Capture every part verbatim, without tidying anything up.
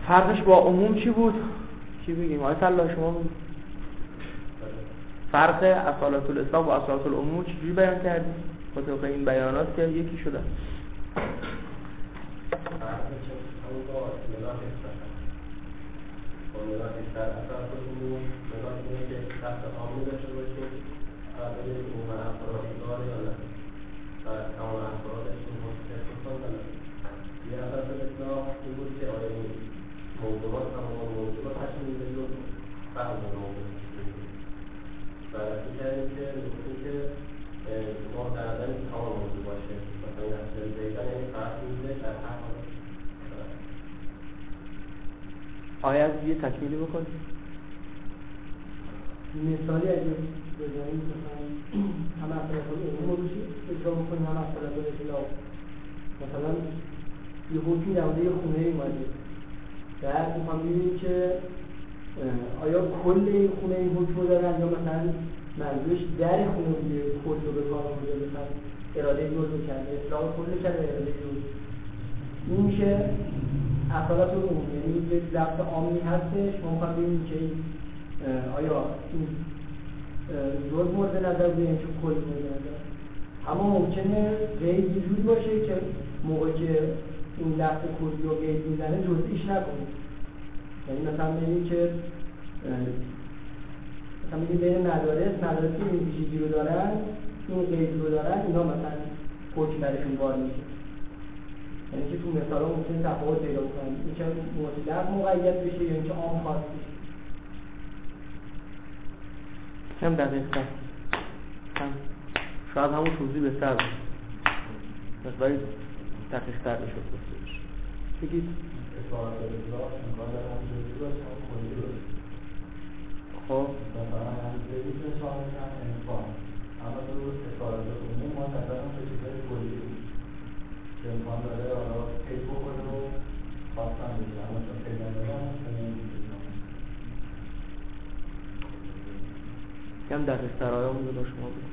فرقش با عموم چی بود؟ چی بگیم؟ آقای فلاح شما بگیم فرق اصالت الاسلام با اصالت العموم چجوری بیان کردیم؟ با طبق این بیانات که یکی شده ملاک در اصالت العموم ملاک اینه که دست عامی داشته باشیم فقط بگیم که عموما افرادی داره یا نه و تمام افرادش این مستقل کن یا نه یه اصالت الاسلام این بود که آیا این موضوعات تمام موضوعات تشکیل میده یا فقط موضوعات و این کردیم که میگفتیم که ما در نظر تمام موضوع باشه مثلا این اصل زیدن یعنی فقط میده در هر حال آیا از یه تکمیلی بکنیم؟ مثالی اگه بزنیم مثلا هم اصالت العموم رو اجرا بکنیم هم اصالت الاسلام مثلا یه حکمی در مورد یه خونه اومده بعد میخوام ببینیم که آیا کل این خونه این حکم رو دارن یا مثلا منظورش در خونه بوده کل رو به کار بوده مثلا اراده جزء کرده اصلاح کل کرده اراده جزء این میشه اصالت العموم یعنی یک لفظ عامی هستش ما میخوام ببینیم که آیا این جزء مورد نظر بوده یا چون کل مورد نظر اما ممکنه قید یه جوری باشه که موقع که این لفظ کلی رو قید میزنه جزئیش نکنه یعنی مثلا ببینیم که مثلا بگیم بین مدارس مدارس که این ویژگی رو دارن این قید رو دارن اینا مثلا حکم برشون بار میشه یعنی که تو مثال ها ممکنه تفاوت پیدا بکنن این که مطلق مقید بشه یا اینکه عام خاص بشه کم دقیق تر کم شاید همون توضیح بهتر بود بس ولی دقیق تر بشه بگید اصالت الاسلام امکان داره هم جزئی باشه هم کلی باشه خب مثلا هم جزئی که شامل هم امکان اما تو اصالت العموم ما تقریبا به چیزهای کلی که امکان داره حالا قید بکنه و خواستن بشه اما چون قید نداره کم دقیق تر آیا مونده با شما بود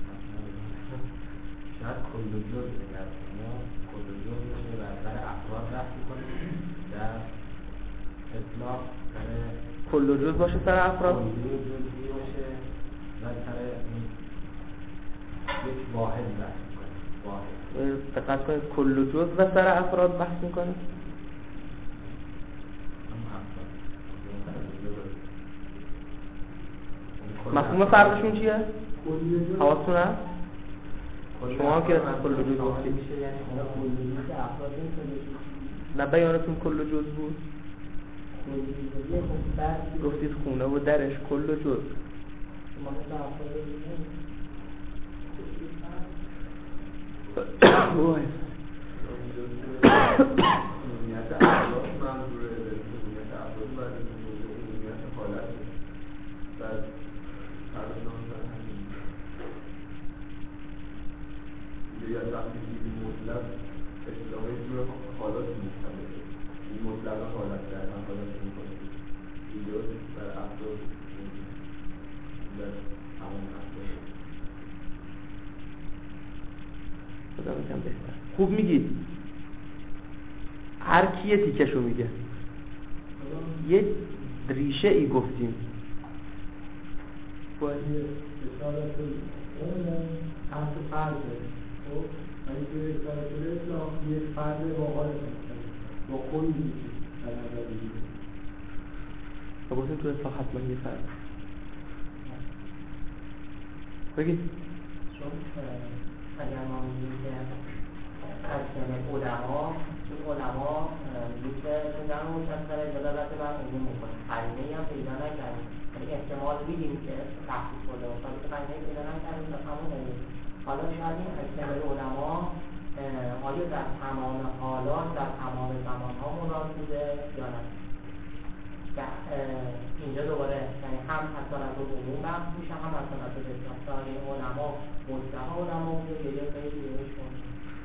شاید کل و جز بگرد ما کل و جز بشه و سر افراد رفت کنیم در اطلاق سر کل و جز باشه سر افراد کل و جزی باشه و سر یک واحد رفت کنیم واحد دقت کنید کل و جز و سر افراد بحث میکنه مفهوم فرقشون چیه؟ حواستون هست؟ شما هم که کل و جز گفتید نه بیانتون کل و جز بود؟ گفتید خونه و درش کل و جز وای یا وقتی که مطلق اصطلاحی جور حالات مختلفه این مطلق حالت در هم حالت میکنه اینجا در افراد در همون افراد خدا میکنم بهتر خوب میگید هر کیه تیکشو میگه یه ریشه ای گفتیم باید اصالت اون حرف فرده خب این که اصالت الاسلام یک فرد با حال با کلی میشه در نظر بگیره و گفتیم تو اصلاح حتما یه فرد بگید چون اگر ما میگیم که از علما این علما میگیم که چون در اون مشخصه دلالت بر عموم میکنه قرینه‌ای هم پیدا نکردیم یعنی احتمال میدیم که تخصیص شده و ولی که قرینه‌ای پیدا نکردیم تا همون عموم حالا شاید این اجتماعی علما آیا در تمام حالات در تمام زمانها مراد بوده یا نه اینجا دوباره یعنی هم اصالت العموم بحث میشه هم اصالت الاسلام این علما مطلق علما بوده یا خیلی دیگه‌اش کنه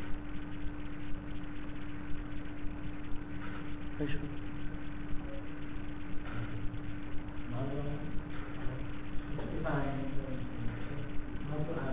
خیلی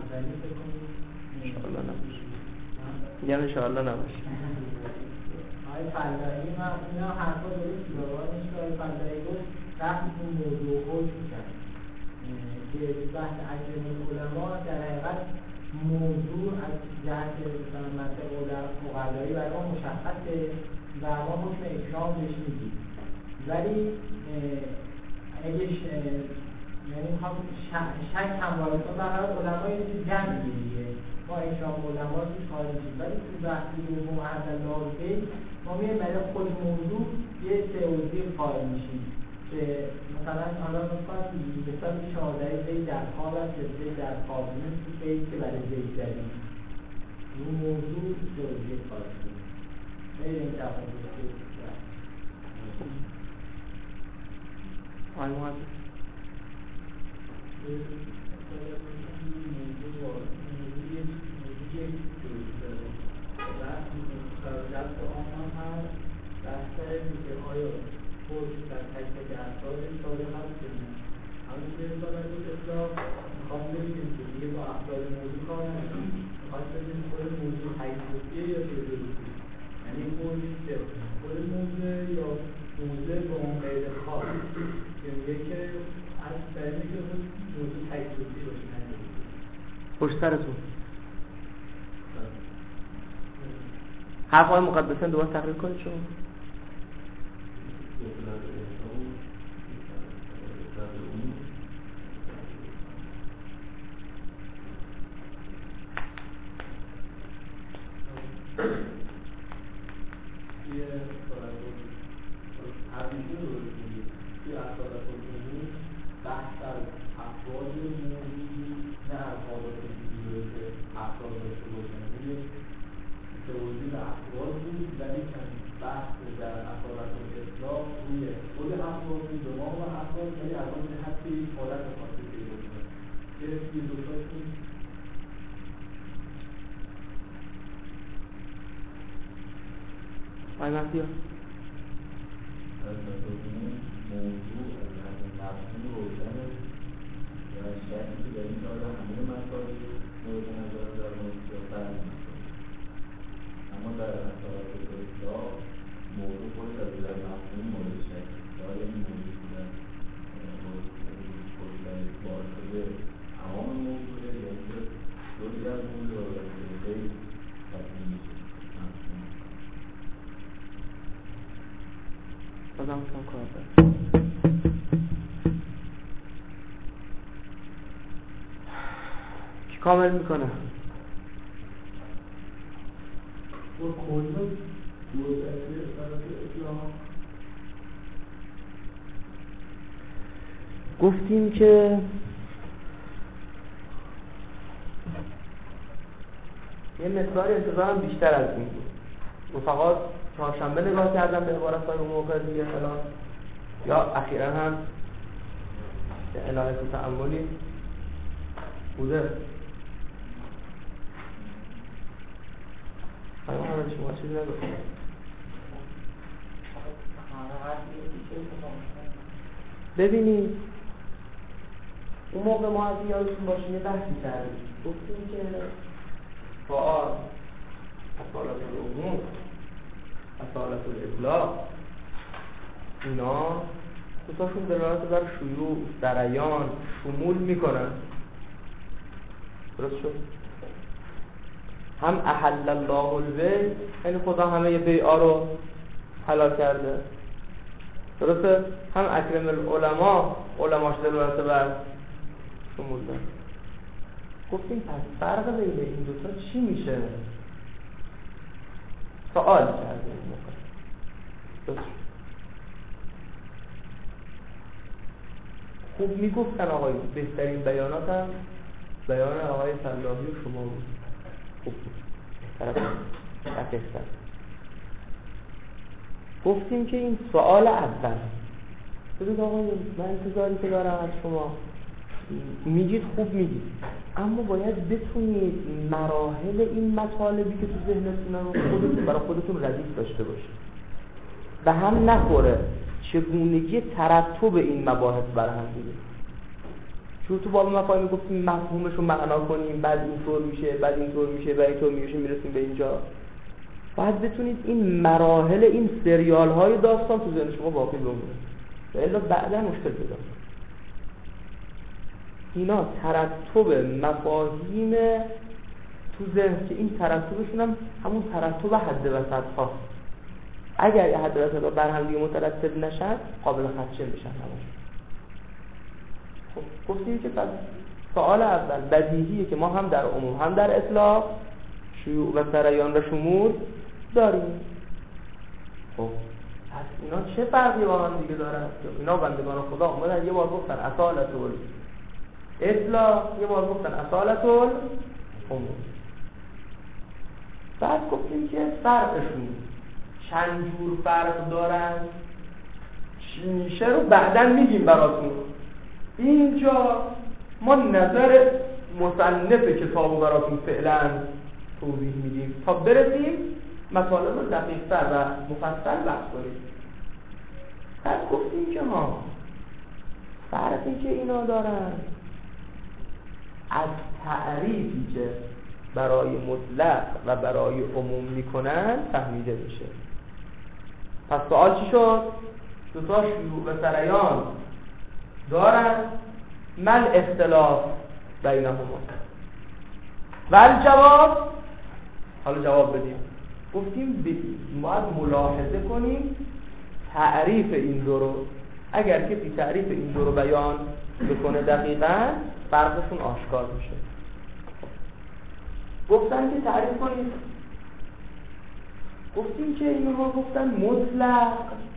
انشاءالله نباشه میگم انشاءالله نباشه آقای فلاحی هم اینا حرفا درستی داره ولی که آقای فلاحی گفت وقتی که موضوع خود میشن که بحث اجرام العلماء در حقیقت موضوع از جهت منطق مقرری برای ما مشخصه و ما حکم اکرام بهش میدیم ولی اگه یعنی میخوام شک هم وارد کنم برای علمای یه چیز جمعی دیگه ما اکرام علما توش خارج میشیم ولی تو بحث دوم عدل لاغی ما میایم برای خود موضوع یه تئوری قائل میشیم که مثلا حالا مثلا مثلا چهارده زید در خواب است که زید در خواب نیست تو بیت که برای زید زدیم این موضوع تئوری قائل میشیم غیر این تفاوت آی محمد در تک تک افراد ساده هست کنیم همون که ساده بود اصلاح میخوام ببینیم که دیگه با افراد موضوع کار نکنیم میخواد ببینیم خود موضوع حیثیتیه یا تئوریه یعنی خود که خود موضوع یا موضوع با اون قید خاص که میگه که از دلیلی که خود موضوع حیثیتی باشه نگیریم پشت سرتون حرف های مقدسین دوباره تقریر کنید شما آی مهدی ها موضوع از مفهوم روشن و شرطی که در این سال همه مسائل مورد نظر در موضوع فرق می‌کنه اما در اثرات اصلاح موضوع خود از در مفهوم مورد شرط داره این موضوع در خود در اعتبار شده تمام موضوع یعنی که جزئی از موضوع را در خیلی تصمیم میشه بازم کم کار دارم کی کامل میکنه و کلا دوزده فرق اصلاح گفتیم که یه مقداری انتظارم بیشتر از این بود رفقات چهارشنبه نگاه کردم به عبارت‌های اون موقع دیگه الان یا اخیراً هم الهه تو تأملی بوده خیلی همه شما چیز نگفتیم ببینید اون موقع ما از یادتون باشیم یه بحثی کردیم گفتیم که فعال اصالت العموم اصالت الاطلاق اینا دوتاشون دلالت بر شیوع سریان شمول میکنن درست شد هم احل الله البیع یعنی خدا همه بیعا رو حلال کرده درسته هم اکرم العلماء علماش دلالت بر شمول داره گفتیم پس فرق بین این دوتا چی میشه سوال کرده این موقع خوب میگفتن آقای بهترین بیانات هم بیان آقای فلاحی و شما بود خوب بود طرف بهتر گفتیم که این سوال اول ببینید آقای من انتظاری که دارم از شما میگید خوب میگید اما باید بتونید مراحل این مطالبی که تو ذهنتون رو خودتون برای خودتون ردیف داشته باشید و هم نخوره چگونگی ترتب این مباحث برای هم دیگه چون تو باب مفاهیم گفتیم مفهومش رو معنا کنیم بعد اینطور میشه بعد اینطور میشه بعد اینطور میشه میرسیم به اینجا باید بتونید این مراحل این سریال های داستان تو ذهن شما باقی بمونه و الا بعدا مشکل پیدا کنه. اینا ترتب مفاهیم تو ذهن که این ترتبشون هم همون ترتب حد وسط هاست. اگر حد وسط ها بر هم دیگه مترتب نشن قابل خدشه میشن همون. خب گفتیم که پس سوال اول بدیهیه که ما هم در عموم هم در اطلاق شیوع و سریان و شمول داریم. خب پس اینا چه فرقی با هم دیگه دارن؟ اینا بندگان خدا اومدن یه بار گفتن اصالت اطلاق، یه بار گفتن اصالت العموم. بعد گفتیم که فرقشون چند جور فرق دارن چی میشه رو بعداً میگیم براتون. اینجا ما نظر مصنف کتابو براتون فعلا توضیح میدیم تا برسیم مطالب رو دقیق‌تر و مفصل بحث کنیم. بعد گفتیم که ها فرقی که اینا دارن از تعریفی که برای مطلق و برای عموم میکنن فهمیده میشه. پس سوال چی شد؟ دوتا شیوع و سریان دارن، مل اختلاف بینهما ول جواب. حالا جواب بدیم. گفتیم باید ملاحظه کنیم تعریف این دو رو. اگر کسی تعریف این دو رو بیان بکنه دقیقاً فرقشون آشکار میشه. گفتن که تعریف کنید. گفتیم که اینها گفتن مطلق.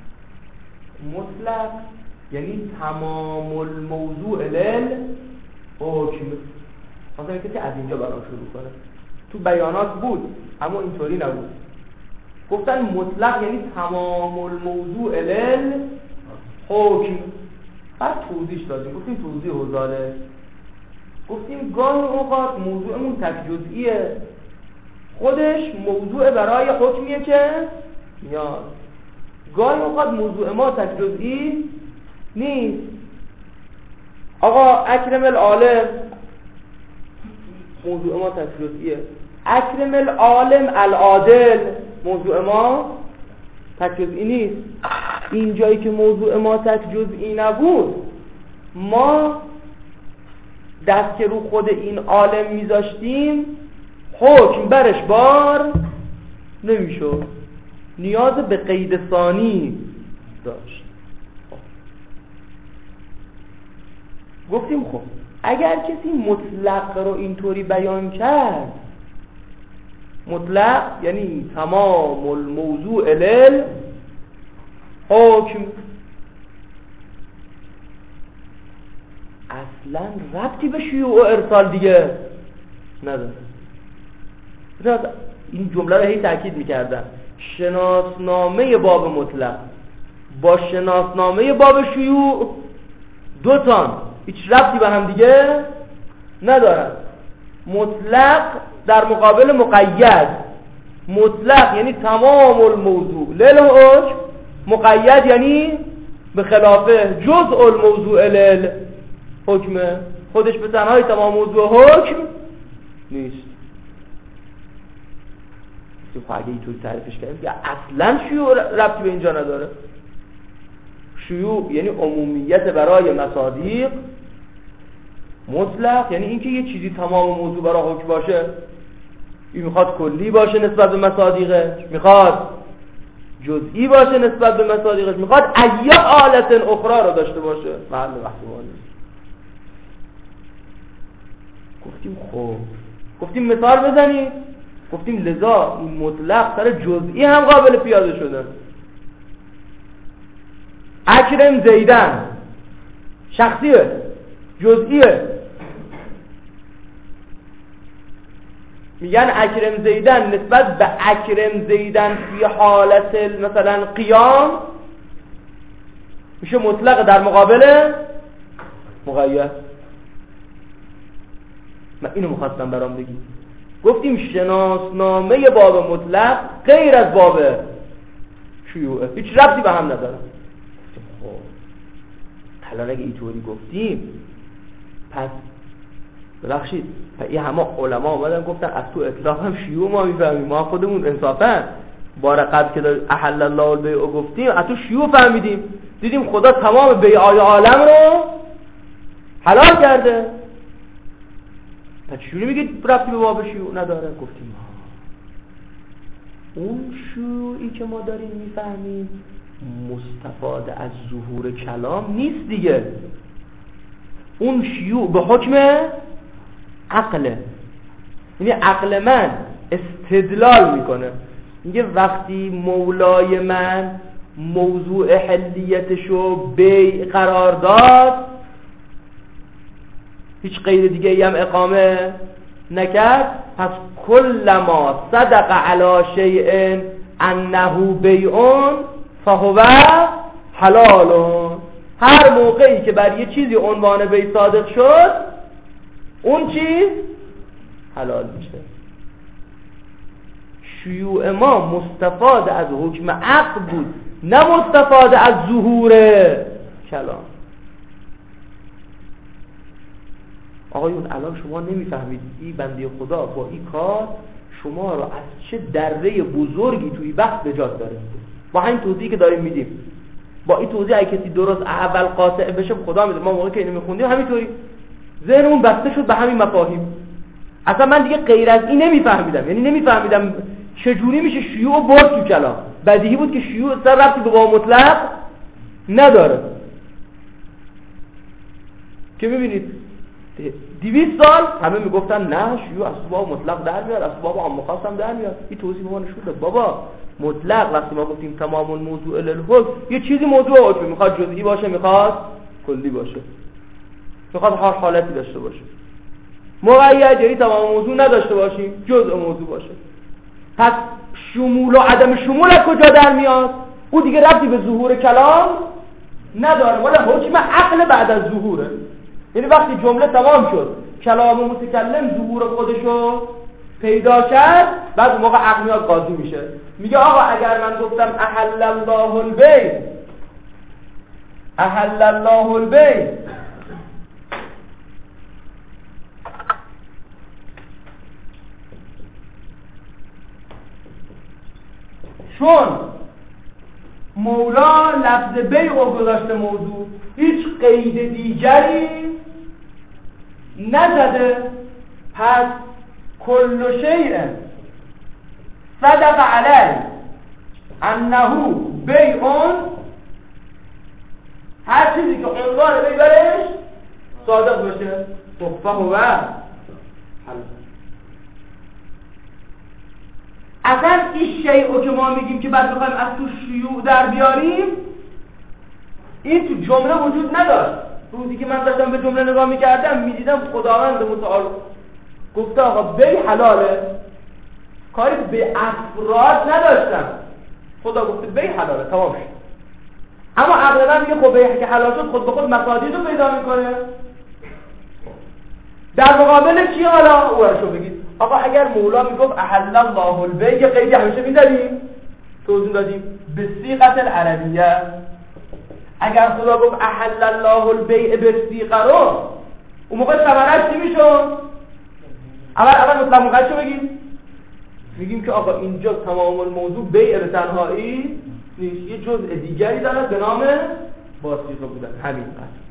مطلق یعنی تمام الموضوع لل حکم. مثلا کسی از اینجا برام شروع کنه. تو بیانات بود اما اینطوری نبود. گفتن مطلق یعنی تمام الموضوع لل حکم. بعد توضیح دادیم. گفتیم توضیح حوزاله. گفتیم گاهی اوقات موضوعمون تک جزئیه، خودش موضوع برای حکمیه که میاد. گاهی اوقات موضوع ما تک جزئی نیست. آقا اکرم العالم موضوع ما تک جزئیه. اکرم العالم العادل موضوع ما تک جزئی نیست. این جایی که موضوع ما تک جزئی نبود ما دست که رو خود این عالم میذاشتیم حکم برش بار نمیشد، نیاز به قید ثانی داشت. گفتیم خب اگر کسی مطلق رو اینطوری بیان کرد، مطلق یعنی تمام الموضوع لل حکم، اصلا ربطی به شیوع و ارسال دیگه نداره. این جمله رو هی تاکید میکردن. شناسنامه باب مطلق با شناسنامه باب شیوع دوتان هیچ ربطی به هم دیگه ندارن. مطلق در مقابل مقید. مطلق یعنی تمام الموضوع لل حکم، مقید یعنی به خلافه جزء الموضوع لل حکمه. خودش به تنهایی تمام موضوع حکم نیست. خب اگه اینطوری تعریفش کردیم که اصلا شیوع ربطی به اینجا نداره. شیوع یعنی عمومیت برای مصادیق. مطلق یعنی اینکه یه چیزی تمام موضوع برای حکم باشه. این میخواد کلی باشه نسبت به مصادیقش، میخواد جزئی باشه نسبت به مصادیقش، میخواد ایه حالت اخرى رو داشته باشه. محل بحث ما نیست. گفتیم خب گفتیم مثال بزنید. گفتیم لذا این مطلق سر جزئی هم قابل پیاده شده. اکرم زیدن شخصیه، جزئیه. میگن اکرم زیدن نسبت به اکرم زیدن فی حالت مثلا قیام میشه مطلق در مقابل مقید. من اینو میخواستم برام بگی. گفتیم شناسنامه باب مطلق غیر از باب شیوعه، هیچ ربطی به هم نداره. خب حالا اگه اینطوری گفتیم پس ببخشید این همه علما اومدن گفتن از تو اطلاق هم شیوع ما میفهمیم، ما خودمون انصافا بار قبل که احل الله البیع گفتیم از تو شیوع فهمیدیم، دیدیم خدا تمام بیعای عالم رو حلال کرده. پس چجوری میگید ربطی به باب شیوع نداره؟ گفتیم ها اون شیوعی که ما داریم میفهمیم مستفاده از ظهور کلام نیست دیگه، اون شیوع به حکم عقله. یعنی عقل من استدلال میکنه، میگه وقتی مولای من موضوع حلیتشو بیع قرار داد، هیچ قید دیگه ای هم اقامه نکرد، پس کلما صدق علی شیء انه بیعون فهو حلال. هر موقعی که بر یه چیزی عنوان بیع صادق شد اون چیز حلال میشه. شیوع ما مستفاد از حکم عقل بود، نه مستفاد از ظهور کلام. آقایون الان شما نمیفهمید این بنده خدا با این کار شما رو از چه دره بزرگی توی بحث نجات داره. با همین توضیحی که داریم میدیم، با این توضیح اگه کسی درست اول قاطع بشه خدا میده. ما موقعی که اینو میخوندیم همینطوری ذهنمون بسته شد به همین مفاهیم. اصلا من دیگه غیر از این نمیفهمیدم، یعنی نمیفهمیدم چجوری میشه شیوع برد تو کلام. بدیهی بود که شیوع اصلا ربطی به باب مطلق نداره. که ببینید دویست سال همه میگفتن نه شیوع از باب مطلق در میاد، از باب عام خاص هم در میاد. این توضیح به ما نشون داد بابا مطلق وقتی ما گفتیم تمام الموضوع للحکم، یه چیزی موضوع حکم میخواد جزئی باشه، میخواد کلی باشه، میخواد هر حالتی داشته باشه. مقید یعنی تمام موضوع نداشته باشیم، جزء موضوع باشه. پس شمول و عدم شمول از کجا در میاد؟ او دیگه ربطی به ظهور کلام نداره، ولی حکم عقل بعد از ظهوره. یعنی وقتی جمله تمام شد کلام متکلم ظهور خودشو پیدا کرد، بعد اون موقع عقل میاد قاضی میشه، میگه آقا اگر من گفتم احل الله البیع، احل الله البیع، چون مولا لفظ بیع رو گذاشته موضوع، هیچ قید دیگری نزده، پس کل شیء صدق علیه انه بیعون، هر چیزی که عنوان بیع برش صادق باشه فهو حلال. اصلا این شیء که ما میگیم که بعد بخوایم از تو شیوع در بیاریم، این تو جمله وجود نداشت. روزی که من داشتم به جمله نگاه میکردم میدیدم خداوند متعال گفته آقا بیع حلاله، کاری به افراد نداشتم، خدا گفته بیع حلاله تمام شد. اما عقل من میگه خب بیع که حلال شد خود به خود مصادیق رو پیدا میکنه. در مقابل چی حالا اورشو بگید آقا اگر مولا میگفت احل الله البیع، یه قیدی همیشه می‌دادیم، توضیح دادیم به صیغه العربیه. اگر خدا گفت احل الله البیع به صیغه رو، اون موقع ثمرش چی میشد؟ اول اول مطلق مقید چه بگیم؟ میگیم که آقا اینجا تمام الموضوع بیع به تنهایی نیست، یه جزء دیگری داره به نام با صیغه بودن. همین قصد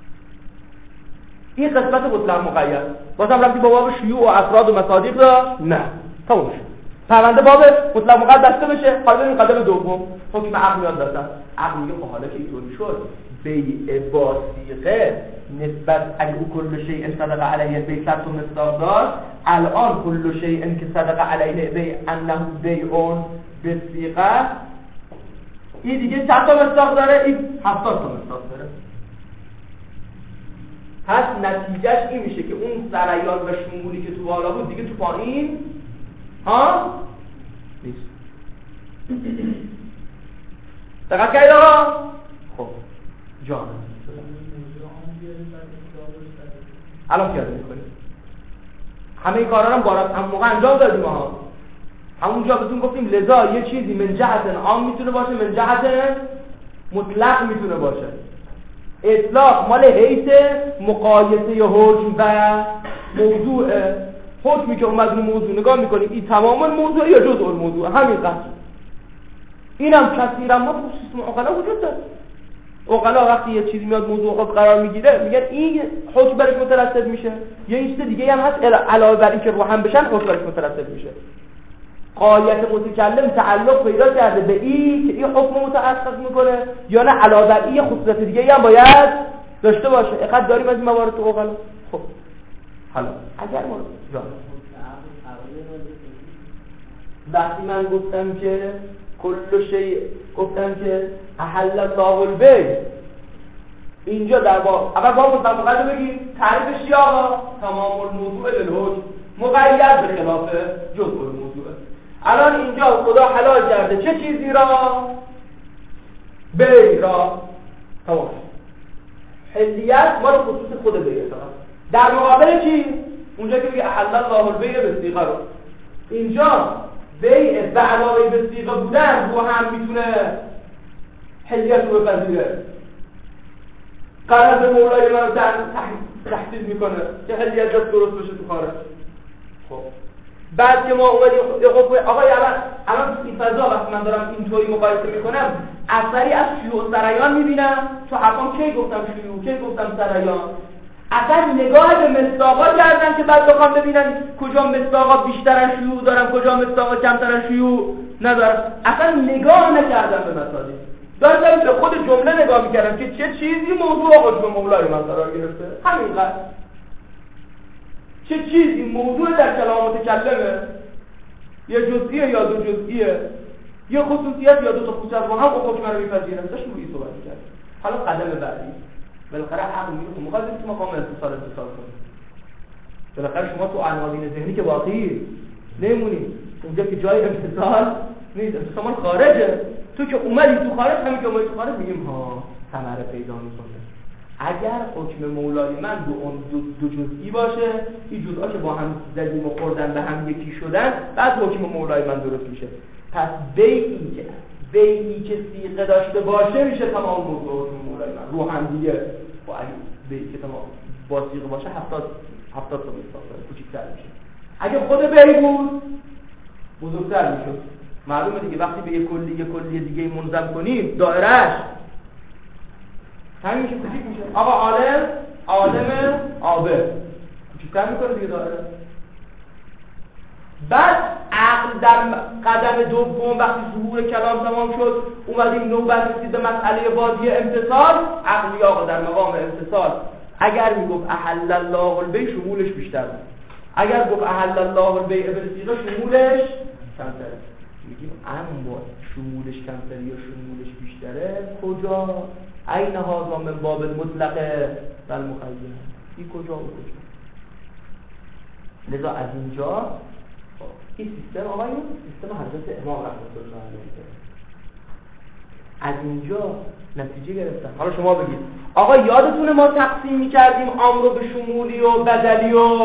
این قسمت مطلق مقید. واسه هم رفتی با باب شیوع و افراد و مصادیق را نه تموم شد. پرونده باب مطلق مقید بسته بشه. حالا این قدم دوم حکم عقل میاد دستم. عقل میگه خب حالا که اینطوری شد بیع با صیغه نسبت اگه او کل شیء صدق علیه بیع صد تا مصداق داشت، الان کل شیء که صدق علیه بیع انه بیعون به صیغه این دیگه چند تا مصداق داره؟ این هفتاد تا مصداق داره. پس نتیجهش این میشه که اون سریان و شمولی که تو بالا بود دیگه تو پایین ها نیست. دقت کردید آقا؟ خب جان الان پیاده میکنیم همه این کارا رو هم بارد هم موقع انجام دادیم ها. همونجا بهتون گفتیم لذا یه چیزی من جهت عام میتونه باشه، من جهت مطلق میتونه باشه. اطلاق مال حیث مقایسه حکم و موضوع. حکمی که اومد رو موضوع نگاه میکنیم این تمام موضوع یا جزء الموضوع، همین قصد اینم کثیرا ما تو سیستم عقلا وجود داره. عقلا وقتی یه چیزی میاد موضوع خود قرار میگیره میگن این حکم برش مترتب میشه، یا این چیز دیگه هم هست علاوه بر این که روحن بشن حکم برش مترتب میشه. غایت متکلم تعلق پیدا کرده به این که این حکم متحقق میکنه یا نه علاوه بر این خصوصیت دیگه هم باید داشته باشه. اینقدر داریم از این موارد تو عقلا. خب حالا اگر ما جان وقتی من گفتم که کل شیء، گفتم که احل الله البیع، اینجا در با اول با مطابقت بگیم تعریفش چیه آقا؟ تمام الموضوع للحکم مقید به خلاف جزء الموضوع. الان اینجا خدا حلال کرده چه چیزی را؟ بیع را. تمام. حلیت مال خصوص خود بیع فقط. در مقابل چی؟ اونجا که میگه احل الله البیع به صیغه رو، اینجا بیع به علاوه به صیغه بودن رو هم میتونه حلیت رو بپذیره. قرار به مولای من رو تحصیل میکنه که حلیت دست درست بشه تو خارج. خب بعد که ما اومدیم خب آقای الان الان این فضا وقتی من دارم اینطوری مقایسه میکنم اثری از شیوع سریان میبینم. تو حرفام کی گفتم شیوع، کی گفتم سریان؟ اصلا نگاه به مصداقا کردن که بعد بخوام ببینن کجا مصداقا بیشتر شیوع دارن کجا مصداقا کمتر شیوع ندارن. اصلا نگاه نکردن به مصادیق، داشتم به خود جمله نگاه میکردم که چه چیزی موضوع حکم مولای من قرار گرفته. همینقدر چه چیزی موضوع در کلام متکلمه، یه جزئیه یا دو جزئیه، یه خصوصیت یا دو تا خصوصیت با هم حکم رو میپذیرن. داشتم روی صحبت می‌کردم. حالا قدم بعدی بالاخره عقل میگه مقابل تو مقام اتصال اتصال کنید. بالاخره شما تو عناوین ذهنی که واقعی نمونید، اونجا که جای اتصال نیست، اتصال خارجه. تو که اومدی تو خارج، همین که اومدی تو خارج میگیم ها ثمره پیدا میکنه. اگر حکم مولای من دو, دو, دو جزئی باشه، این جزئا که با هم زدیم و خوردن به هم یکی شدن، بعد حکم مولای من درست میشه. پس بیعی که بیعی که صیغه داشته باشه میشه تمام موضوع حکم مولای من رو هم دیگه. با اگه بیعی که تمام با صیغه باشه هفتاد هفتاد تا مصداق کوچیک‌تر میشه. اگه خود بیع بود بزرگتر میشه. معلومه دیگه وقتی به یک کلی یک کلی دیگه منظم کنیم دایرهش همین که کوچیک میشه. آقا عالم عالم عابد کوچیک‌تر میکنه دیگه دایره. بعد عقل در قدم دوم وقتی ظهور کلام تمام شد اومدیم نوبت رسید به مسئله بازی امتصال. عقل آقا در مقام امتصال اگر میگفت احل الله البیع شمولش بیشتر بود، اگر گفت احل الله البیع بالصیغه شمولش کمتره. میگیم اما شمولش کمتره یا شمولش بیشتره کجا؟ این هذا من باب المطلق و المقید. این کجا و کجا؟ لذا از اینجا این سیستم آقایون سیستم حضرت امام رحمت الله علیه از اینجا نتیجه گرفتن. حالا شما بگید آقا یادتونه ما تقسیم می‌کردیم عام رو به شمولی و بدلی و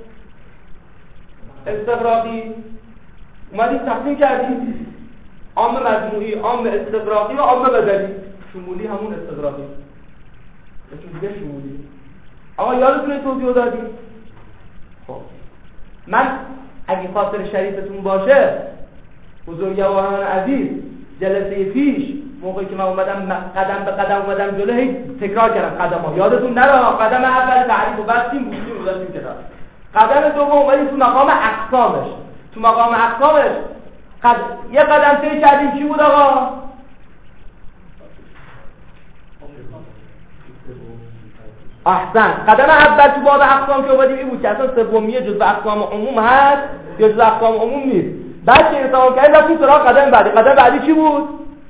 استغراقی؟ اومدیم تقسیم کردیم عام مجموعی، عام استغراقی و عام بدلی. شمولی همون استغراقی یکی دیگه شمولی. آقا یادتونه توضیح دادیم؟ خب من اگه خاطر شریفتون باشه بزرگواران عزیز جلسه پیش موقعی که من اومدم قدم به قدم اومدم جلو هی تکرار کردم قدم ها یادتون نره. قدم اول تعریف و بستیم بودیم و داشتیم کنار. قدم دوم اومدیم تو مقام اقسامش. تو مقام اقسامش قد... یه قدم طی کردیم چی بود آقا؟ احسن. قدم اول تو باب اقسام که اومدیم این بود که اصلا سومیه جزء اقسام عموم هست یا جزء اقسام عموم نیست. بعد که انتخاب کردیم رفتیم سراغ قدم بعدی. قدم بعدی چی بود؟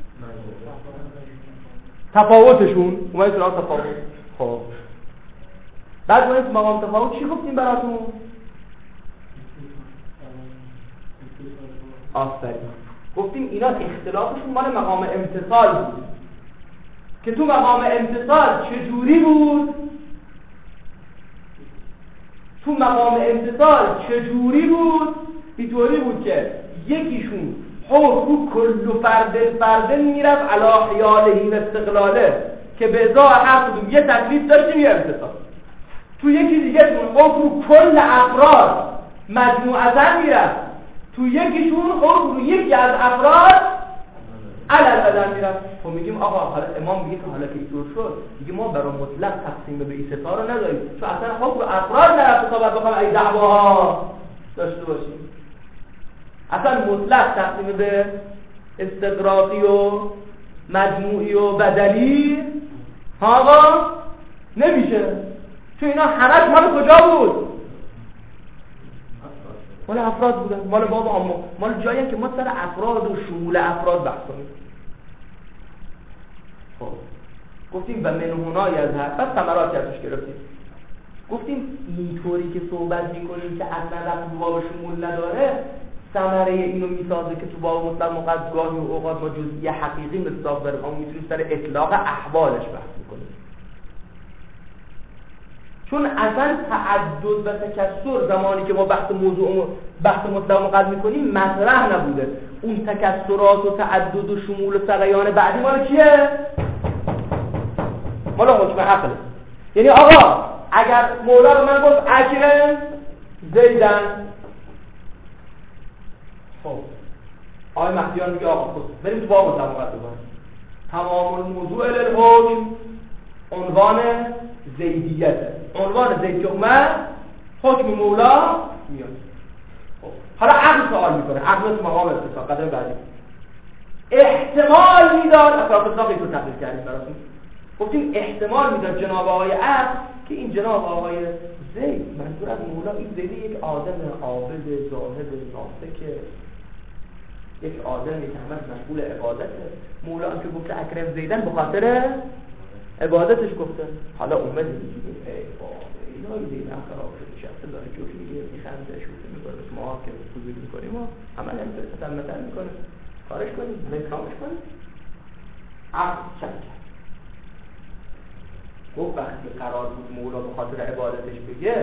تفاوتشون. اومدیم سراغ تفاوت. خب بعد اومدیم تو مقام تفاوت چی گفتیم براتون؟ آفرین. گفتیم اینا اختلافشون مال مقام امتصال بود که تو مقام امتصال چجوری بود؟ تو مقام امتصال چجوری بود؟ اینطوری بود که یکیشون حکم رو کل فرد فرد میرفت علی حیاله و استقلاله که به ازای هر کدوم یه تکلیف داشتیم یه امتصال. تو یکی دیگه حکم رو کل افراد مجموعتاً میرفت، تو یکیشون حکم رو یکی از افراد در میرفت. خب میگیم آقا حالا امام میگه که حالا که اینطور شد دیگه ما برای مطلق تقسیم به این ستا رو نداریم، چون اصلا حکم افراد نرفته تا بعد بخوام این دعواها داشته باشیم. اصلا مطلق تقسیم به استقراقی و مجموعی و بدلی ها آقا نمیشه، چون اینا همش مال کجا بود؟ مال افراد بودن، مال باب عامه، مال جایی که ما سر افراد و شمول افراد بحث کنیم. خب گفتیم و منهونای از هر پس ثمراتی ازش گرفتیم. گفتیم اینطوری که صحبت میکنیم که اصلا رفت تو باب شمول نداره، ثمره اینو میسازه که تو باب مطلق مقدس گاهی و اوقات ما جزئی حقیقی مصداق داره، اما میتونیم سر اطلاق احوالش بحث میکنیم. چون اصلا تعدد و تکثر زمانی که ما بحث موضوع بحث مطلق مقدس میکنیم مطرح نبوده. اون تکثرات و تعدد و شمول و سقیان بعدی مال کیه؟ مال حکم عقل. یعنی آقا اگر مولا به من گفت اکرم زیدن، خب آقای مهدیان میگه آقا خود بریم تو باب مطلق مقدس بکنیم. تمام الموضوع الالحکم عنوان زیدیته، عنوان زید که اومد حکم مولا میاد. حالا عقل سوال میکنه، عقل تو مقام اتفاق قدم بعدی احتمال میداد، اصلا اتفاق اینو تحقیق کردیم براتون، گفتیم احتمال میداد جناب آقای عقل که این جناب آقای زید منظور از مولا این زید یک آدم عابد زاهد ناسکه، یک آدمی که همش مشغول عبادته. مولا هم که گفته اکرم زیدن به خاطر عبادتش گفته. حالا اومد میگیم ای بابا اینا دیدن خراب شده، شخص داره جوک میگه میخنده شوخی میکنه، ما که بزرگ میکنیم و عمل هم تسمتن میکنه، کارش کنیم نکامش کنیم. عقل چند کرد گفت وقتی قرار بود مولا به خاطر عبادتش بگه،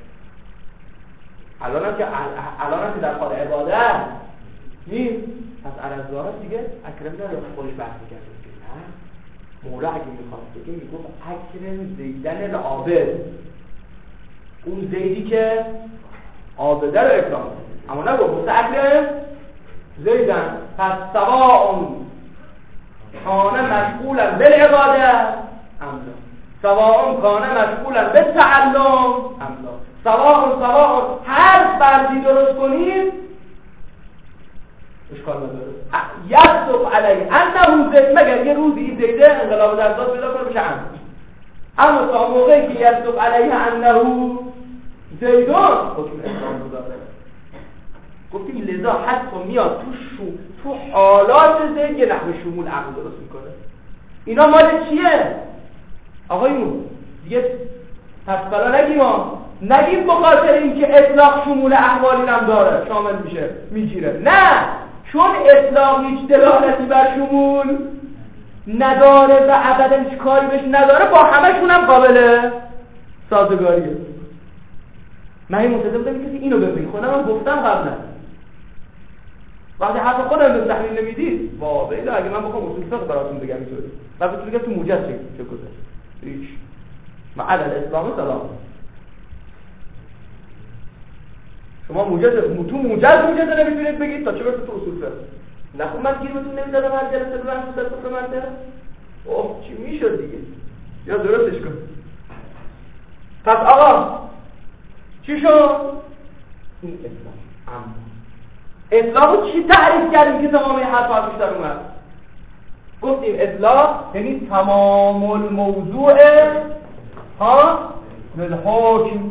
الان هم که الان هم که در حال عبادت نیست، پس عرض دیگه اکرم داره خودش بحث میکرد. مولا اگه میخواست بگه میگفت اکرم زیدن العابد، اون زیدی که عابده رو اکرام، اما نه گفت اکرم زیدن. پس سواء کان مشغولا بالعباده املا، سواء کان مشغولا بالتعلم املا، سواء سواء هر فردی درست کنید اشکال نداره. یصدق علیه انه زید، مگر یه روزی این زیده انقلاب در ذات پیدا کنه بشه عمد. اما تا موقعی که یصدق علیه انه زیدون حکم اسلام رو داره. گفتیم لذا حتی میاد تو شو تو حالات زید یه نحو شمول عقل درست میکنه. اینا مال چیه؟ آقایون دیگه پس بلا نگیم ها، نگیم بخاطر این که اطلاق شمول احوالی هم داره شامل میشه میگیره، نه، چون اطلاق هیچ دلالتی بر شمول نداره و ابدا هیچ کاری بهش نداره، با همشون هم قابل سازگاریه. من این متضمن بودم کسی اینو ببین، خودم هم گفتم قبلا وقتی حرف خودم به تحلیل نمیدید واقعا اگه من بخوام اصول فقه براتون بگم اینطوری و بهتون بگم تو موجز چه چه گذشت هیچ معل الاسلام سلام. شما موجز تو موجز موجز نمیتونید بگید تا چه برسه تو اصول فقه. نخون من گیر بهتون نمیدادم هر جلسه رو من تو صفر منطق اوه چی میشد دیگه یا درستش کن. پس آقا چی شد؟ این اسلام اما اطلاق چی تعریف کردیم که تمام حرف ها بیشتر اومد؟ گفتیم اطلاق یعنی تمام الموضوع ها للحکم.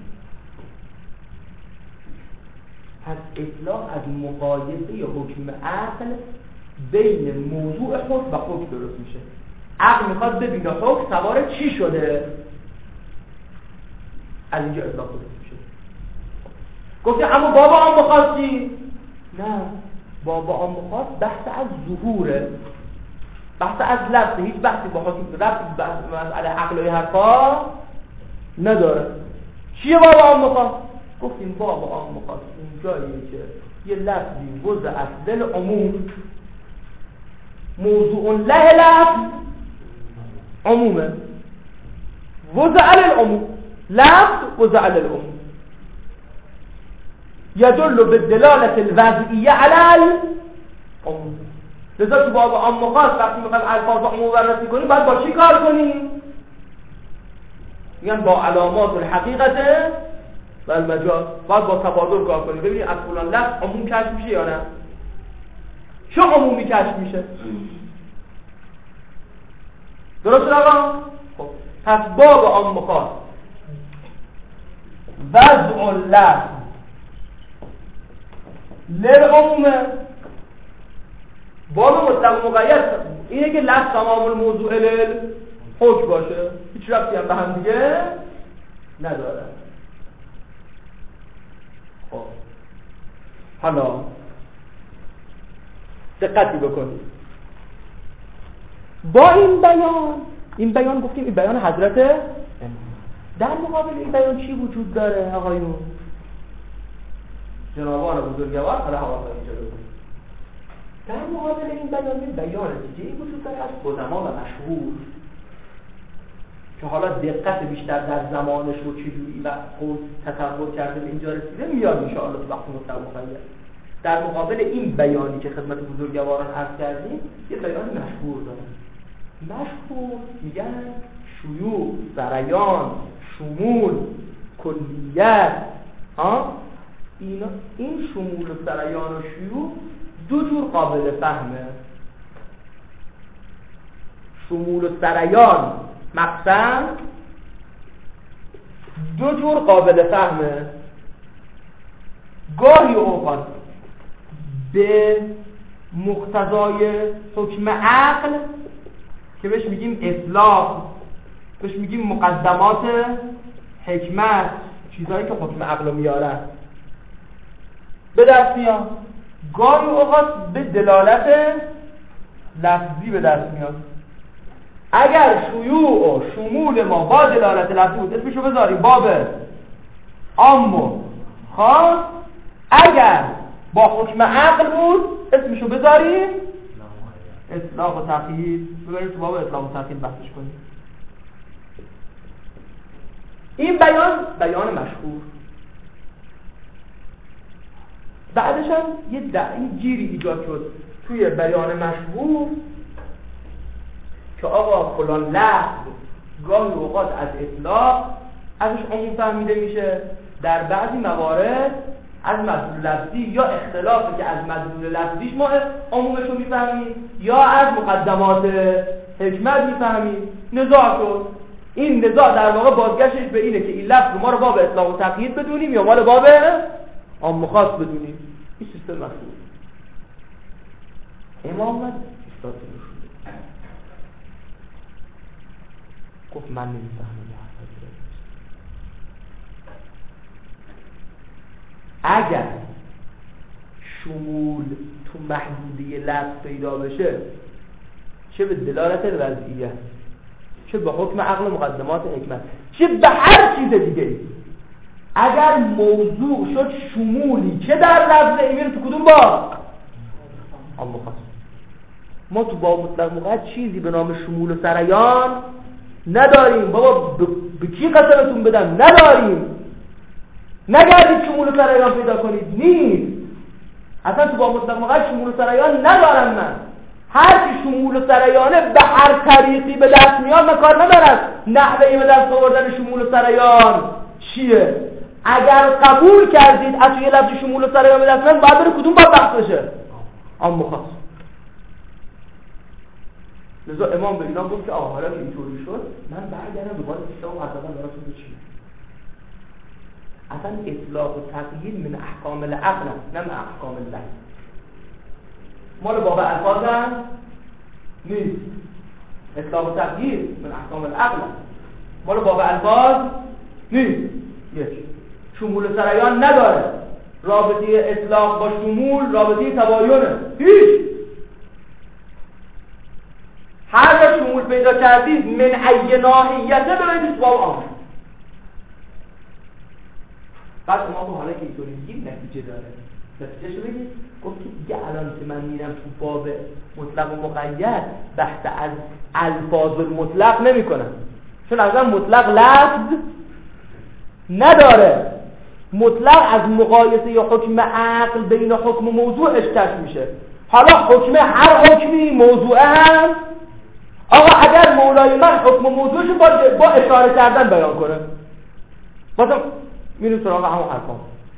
پس اطلاق از مقایسه حکم عقل بین موضوع حکم و حکم درست میشه. عقل میخواد ببینه حکم سوار چی شده، از اینجا اطلاق درست میشه. گفتیم اما بابا هم بخواستی؟ نه، بابا هم بخواست بحث از ظهوره، بحث از لفظه، هیچ بحثی با حکم رفت بحث مسئله عقل و حرفا نداره. چیه بابا هم بخواست؟ گفتیم بابا هم بخواست اون جاییه که یه لفظی وضع از دل عموم، موضوع له لفظ عمومه، وضع للعموم، لفظ وضع للعموم، يدل بالدلالة الوضعية على العموم. لذا تو باب عام و خاص وقتی میخوایم الفاظ عموم بررسی کنیم باید با چی کار کنیم؟ میگن با علامات الحقیقت و المجاز، باید با تبادل کار کنیم. ببینید از فلان لفظ عموم کشف میشه یا نه؟ چه عمومی کشف میشه؟ درست آقا؟ خب پس باب عام و خاص وضع اللفظ للعمومه، باب مطلق مقید اینه که لفظ تمام الموضوع لل حکم باشه، هیچ ربطی هم به هم دیگه نداره. خب حالا دقتی بکنید با این بیان، این بیان گفتیم این بیان حضرت در مقابل این بیان چی وجود داره آقایون؟ جنابان بزرگوار حالا حوالا اینجا رو در مقابل این بیان این بیان دیگه این وجود داره از قدما و مشهور که حالا دقت بیشتر در زمانش و چجوری و خود تصور کرده به اینجا رسیده میاد انشاءالله تو وقت مستقبل. در مقابل این بیانی که خدمت بزرگواران عرض کردیم یه بیان مشهور داره. مشهور میگن شیوع، سریان، شمول، کلیت. ها اینا این شمول و سریان و شیوع دو جور قابل فهمه. شمول و سریان مقصد دو جور قابل فهمه. گاهی اوقات به مقتضای حکم عقل که بهش میگیم اطلاق، بهش میگیم مقدمات حکمت، چیزهایی که حکم عقل رو میارن به دست میاد. گاهی اوقات به دلالت لفظی به دست میاد. اگر شیوع و شمول ما با دلالت لفظی بود اسمشو بذاریم باب عام و خاص، اگر با حکم عقل بود اسمشو بذاریم اطلاق و تقیید. بذاریم تو باب اطلاق و تقیید بحثش کنیم. این بیان بیان مشهور. بعدش هم یه دعی گیری ایجاد شد توی بیان مشهور که آقا فلان لفظ گاهی اوقات از اطلاق ازش عموم فهمیده میشه، در بعضی موارد از مدلول لفظی یا اختلافی که از مدلول لفظیش ما عمومش رو میفهمیم یا از مقدمات حکمت میفهمیم. نزاع شد. این نزاع در واقع بازگشتش به اینه که این لفظ ما رو باب اطلاق و تقیید بدونیم یا مال باب عام و خاص بدونیم. این سیستم مشهور. امام استاد شده گفت من نمیفهمم. اگر شمول تو محدودی لفظ پیدا بشه، چه به دلالت وضعیه، چه به حکم عقل مقدمات حکمت، چه به هر چیز دیگه، اگر موضوع شد شمولی که در لفظ ایمیر تو کدوم با عام و خاص. ما تو با مطلق مقید چیزی به نام شمول و سریان نداریم. بابا به کی قسمتون بدم؟ نداریم. نگردید شمول و سریان پیدا کنید. نیست. اصلا تو با مطلق مقید شمول و سریان ندارم. من هر کی شمول و سریانه به هر طریقی به دست میاد من کار ندارم نحوه به دست آوردن شمول و سریان چیه. اگر قبول کردید از توی لفظ شمول و سریان به دست میاد باید بره کدوم باید بحث بشه؟ عام و خاص. لذا امام به اینا گفت که آه حالا که اینطوری شد من برگردم دوباره اسلام و اصلا براتون بچینم. اصلا اطلاق و تقیید من احکام العقل نه من احکام الله. مال باب الفاظ هم نیست. اطلاق و تقیید من احکام العقل مال باب الفاظ نیست. یک شمول سریان نداره. رابطه اطلاق با شمول رابطه تباینه. هیچ. هر جا شمول پیدا کردید من ای ناحیته ببینید باب عام. بعد ما تو حالا که اینطوری میگیم نتیجه داره. نتیجه شو بگید گفت که دیگه الان که من میرم تو باب مطلق و مقید بحث از الفاظ المطلق نمی کنم، چون اصلا مطلق لفظ نداره. مطلق از مقایسه یا حکم عقل بین حکم و موضوعش کشف میشه. حالا حکم هر حکمی موضوع هم آقا اگر مولای من حکم موضوعش با, با اشاره کردن بیان کنه مثلا میریم سراغ همون الفاظ.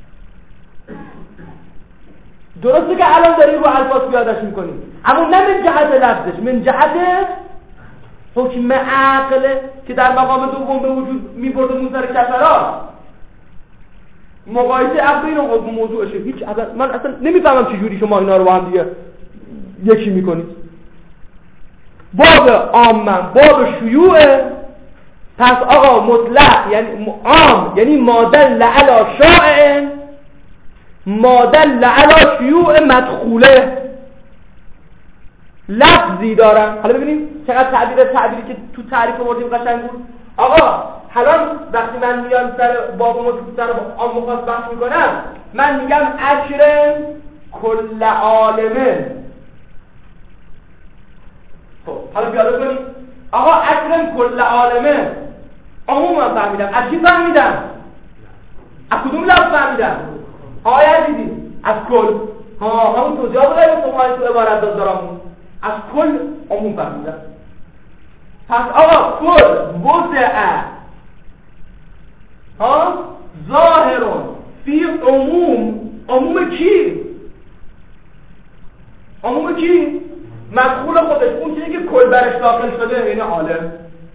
درسته که الان داریم رو الفاظ پیادهش میکنیم اما نه من جهت لفظش، من جهت حکم عقل که در مقام دوم به وجود میبرد منظر کفرات. مقایسه عقل این حکم موضوعشه. هیچ اصلا من اصلا نمیفهمم چجوری شما اینا رو با هم دیگه یکی میکنید. باب عامه باب شیوعه، پس آقا مطلق یعنی عام یعنی مادل علی شائع، مادل علی شیوع مدخوله، لفظی دارن. حالا ببینیم چقدر تعبیر تعبیری که تو تعریف بردیم قشنگ بود. آقا حالا وقتی من میام سر باب مطلق سر عام خاص بحث میکنم، من میگم اکرم کل عالمه. خب حالا پیاده کنید آقا اکرم کل عالمه عموم من فهمیدم. از چی فهمیدم؟ از کدوم لفظ فهمیدم؟ آیا دیدیم؟ از کل. ها همون توضیحات رو داریم تو ماهی تو عبارت دارمون. از کل عموم فهمیدم. پس آقا کل وضع ها ظاهرون فی عموم. عموم کی؟ عموم کی؟ مدخول خودش، اون چیزی که کل برش داخل شده یعنی عالم.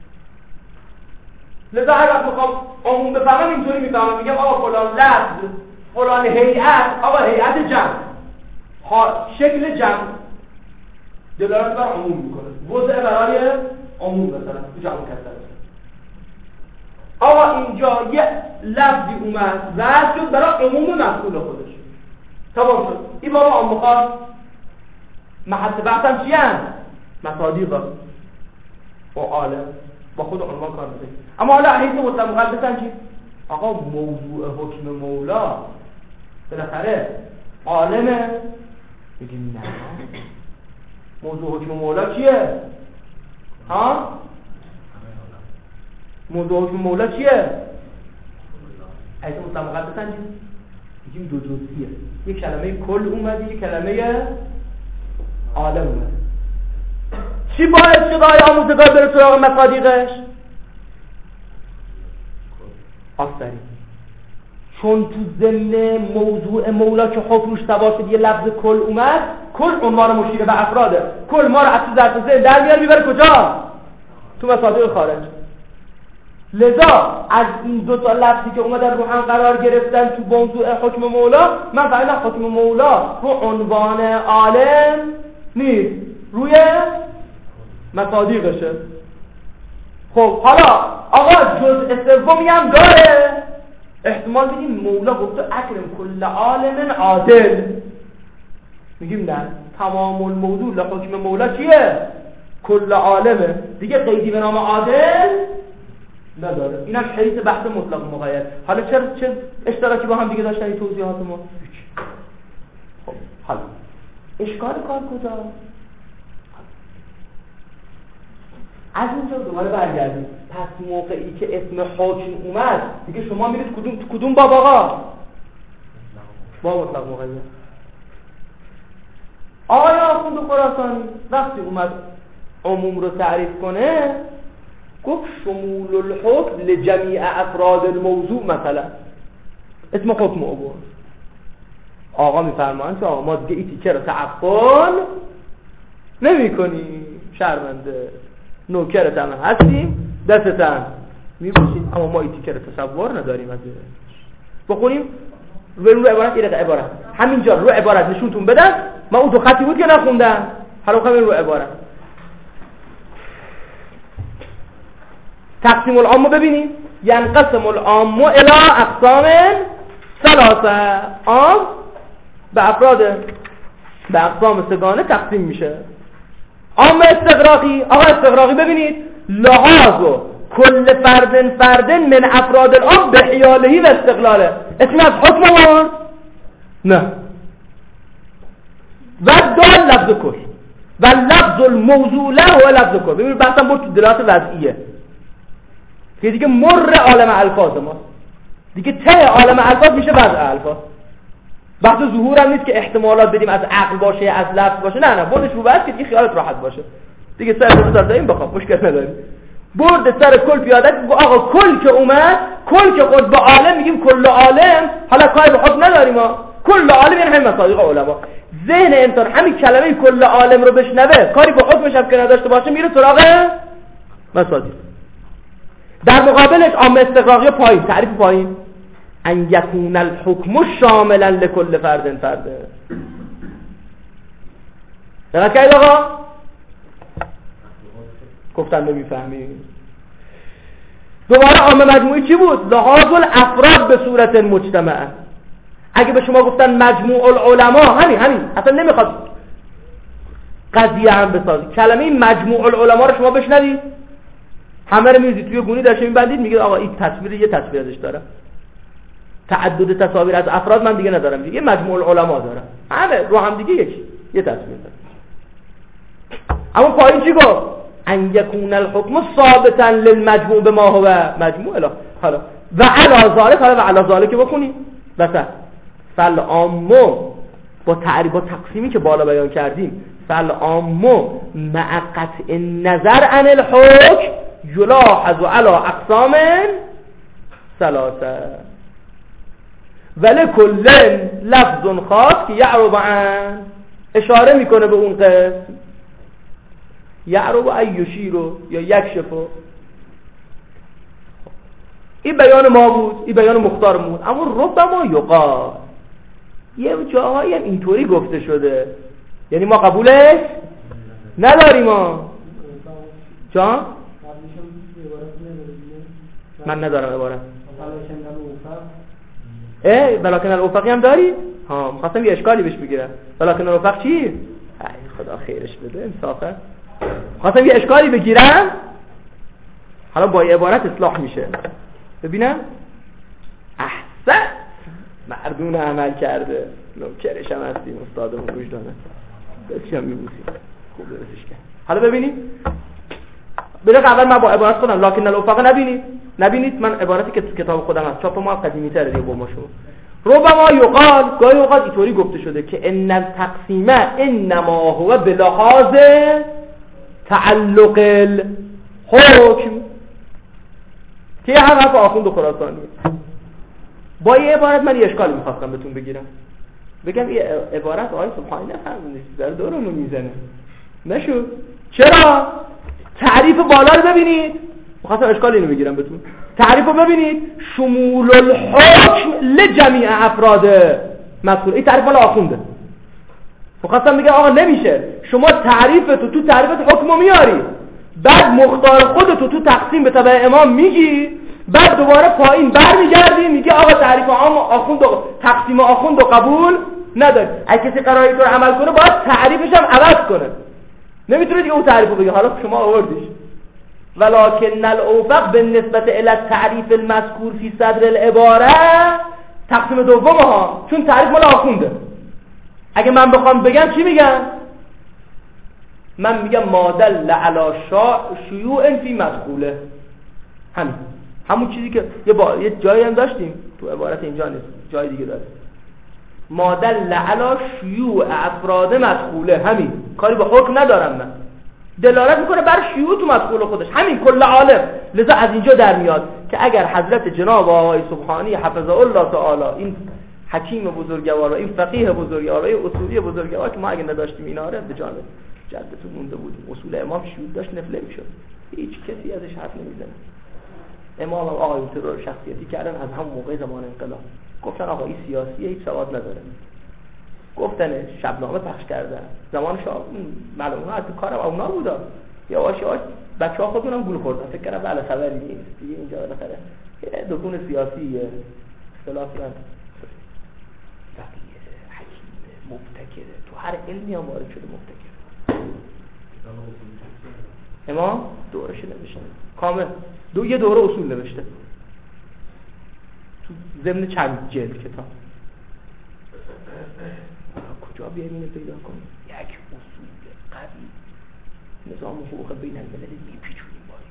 لذا هر وقت میخوام عموم بفهمم اینطوری میفهمم، میگم آقا فلان لفظ فلان هیئت، آقا هیئت جمع، شکل جمع دلالت بر عموم میکنه. وضع برای عموم مثلا تو جمع کسر. آقا اینجا یه لفظی اومد وضع شد برای عموم مدخول خودش. تمام شد. این بابا عموم خواست محط بحثم چی هم؟ مصادیق با عالم با خود عنوان کار میده. اما حالا حیث مطلق مقدسن چی؟ آقا موضوع حکم مولا بالاخره عالمه. بگیم نه موضوع حکم مولا چیه؟ ها؟ موضوع حکم مولا چیه؟ حیث مطلق مقدسن چی؟ بگیم دو جزئیه. یک کلمه کل اومده، یک کلمه عالم اومده. چی باید شد آیا آموزگار بره سراغ مصادیقش؟ آفرین. چون تو ضمن موضوع مولا که حکمش تبا شد یه لفظ کل اومد، کل عنوان مشیر به افراده. کل ما رو از تو ظرف ذهن در میاره میبره کجا؟ تو مصادیق خارج. لذا از این دو تا لفظی که اومدن رو هم قرار گرفتن تو موضوع حکم مولا، من فهمیدم حکم مولا رو عنوان عالم نیست، روی مصادیقشه. خب حالا آقا جزء سومی هم داره. احتمال بدیم مولا گفته اکرم کل عالم عادل. میگیم نه، تمام الموضوع لحکم مولا چیه؟ کل عالمه دیگه، قیدی به نام عادل نداره. اینم حیث بحث مطلق مقید. حالا چرا چه اشتراکی با هم دیگه داشتن این توضیحات ما؟ خب حالا اشکال کار کجا؟ از اینجا دوباره برگردیم. پس موقعی که اسم حاکم اومد دیگه شما میرید کدوم تو کدوم باب آقا؟ با مطلق مقید. آیا آخوند خراسانی وقتی اومد عموم رو تعریف کنه گفت شمول الحکم لجمیع افراد الموضوع، مثلا اسم حکم عبور. آقا میفرمایند که آقا ما دیگه این تیکه رو تعقل نمی کنی، شرمنده، نوکرت هم هستیم، دستت هم میبوسیم، اما ما این تیکه رو تصور نداریم. از بخونیم رو رو عبارت ایره عبارت همینجا رو عبارت نشونتون بدن. من اون دو خطی بود که نخوندم، حالا بخونم رو عبارت. تقسیم العام ببینیم. ینقسم العام الى اقسام ثلاثه. عام به افراد به اقسام سگانه تقسیم میشه. عام استغراقی. آقا استغراقی ببینید لحاظ و کل فرد فرد من افراد العام به حیالهی و استقلاله. اسم از حکم آورد؟ نه. و دال لفظ کل و لفظ الموضوع له و لفظ کل. ببینید بحثم بود تو دلالت وضعیه که دیگه مر عالم الفاظ ما دیگه ته عالم الفاظ میشه وضع الفاظ. بحث ظهور هم نیست که احتمالات بدیم از عقل باشه از لفظ باشه، نه نه بردش رو بس که دیگه خیالت راحت باشه دیگه. سر رو بذار این بخوام مشکل نداریم. برد سر کل پیاده آقا کل که اومد، کل که خود به عالم میگیم کل عالم، حالا کاری به خود نداریم ما، کل عالم یعنی همین مصادیق علما. ذهن انسان همین کلمه کل عالم رو بشنوه، کاری به حکمش هم که نداشته باشه میره سراغ مصادیق. در مقابلش عام استقراقی پایین، تعریف پایین، ان یکون الحکم شاملا لکل فرد فرد. دقت کردید آقا؟ گفتن نمیفهمیم. دوباره عام مجموعی چی بود؟ لحاظ الافراد به صورت مجتمع. اگه به شما گفتن مجموع العلماء، همین همین اصلا نمیخواد قضیه هم بسازی. کلمه مجموع العلماء رو شما بشنوید، همه رو می‌ریزید توی گونی درش می‌بندید، میگید آقا این تصویر یه تصویر ازش داره، تعدد تصاویر از افراد من دیگه ندارم، دیگه مجموع العلماء داره، همه رو هم دیگه یکی یه تصویر داره. اما پایین چی گفت؟ ان یکون الحکم ثابتا للمجموع بما هو مجموع له. حالا و علی ذالک، حالا و علی ذالک بکنی مثلا فل عامو با تعریف با تقسیمی که بالا بیان کردیم، فل عامو مع قطع نظر عن الحکم یلاحظ علی اقسام ثلاثه ولی کل لفظ خاص که یعرب عن، اشاره میکنه به اون قسم، یعرب ایشیرو یا یکشفو. این بیان ما بود، این بیان مختار بود. اما ربما یقال، یه جاهایی هم اینطوری گفته شده، یعنی ما قبولش نداریم. ما جان من ندارم عبارت اه بلاکن الافقی هم داری؟ ها می‌خواستم یه اشکالی بهش بگیرم. بلاکن الافق چی؟ ای خدا خیرش بده انصافا. می‌خواستم یه اشکالی بگیرم، حالا با یه عبارت اصلاح میشه. ببینم احسن مردون عمل کرده، نوکرش هم هستیم، استادمون وجدانه بسیار میبوسیم، خوب درستش کرد. حالا ببینید برای اول من با عبارت خودم لکن الافق نبینید نبینید من عبارتی که تو کتاب خودم هست، چاپ ما قدیمی تره دیگه با ما شما. ربما یقال، گاهی اوقات اینطوری گفته شده که ان التقسیم انما هو بلحاظ تعلق الحکم، که هم حرف آخوند و خراسانی. با یه عبارت من یه اشکالی میخواستم بهتون بگیرم، بگم یه عبارت آقای سبحانی نفهمیدید در دورونو میزنه نشو. چرا؟ تعریف بالا رو ببینید، میخواستم اشکالی اینو بگیرم بهتون. تعریف رو ببینید، شمول الحکم لجمیع افراد مسئول. این تعریف بالا آخونده. میخواستم بگم آقا نمیشه شما تعریفتو تو تعریفت حکمو میاری، بعد مختار خودتو تو تقسیم به تبع امام میگی، بعد دوباره پایین برمیگردی میگه آقا تعریف عام آخوند و تقسیم آخوند و قبول نداری. اگه کسی قراره اینطور عمل کنه باید تعریفش هم عوض کنه، نمیتونه دیگه اون تعریفو بگه حالا شما آوردیش. ولکن الافق بالنسبه الى التعریف المذکور فی صدر العباره تقسیم دوم ها، چون تعریف مال آخونده. اگه من بخوام بگم چی میگم؟ من میگم مادل علی شیوع فی مدخوله، همین همون چیزی که یه, با... یه جایی هم داشتیم تو عبارت اینجا نیست، جای دیگه داره. مادل علی شیوع افراد مدخوله، همین کاری به حکم ندارم، من دلالت میکنه بر شیوع تو مدخول خودش، همین کل عالم. لذا از اینجا در میاد که اگر حضرت جناب آقای سبحانی حفظه الله تعالی، این حکیم بزرگوار و این فقیه بزرگوار و این اصولی بزرگوار که ما اگه نداشتیم اینا رو به جان جدتون مونده بودیم، اصول امام شیوع داشت نفله میشد، هیچ کسی ازش حرف نمیزنه. امام هم آقای ترور شخصیتی کردن از همون موقع زمان انقلاب، گفتن آقا این سیاسیه، هیچ سواد نداره، گفتن شبنامه پخش کردن زمان شاه، معلومه از تو کارم اونا بودا، یواش یواش بچه‌ها خودمونم گول خوردن، فکر کردم بله خبری نیست دیگه، اینجا بالاخره یه دکون سیاسی اختلاف نداره، فقیه حکیم مبتکره، تو هر علمی هم وارد شده مبتکر. امام دورش نوشته کامل، دو یه دوره اصول نوشته تو ضمن چند جلد کتاب. کجا بیایم اینو پیدا کنیم؟ یک اصول قوی، نظام حقوق بین المللی میپیچونیم باید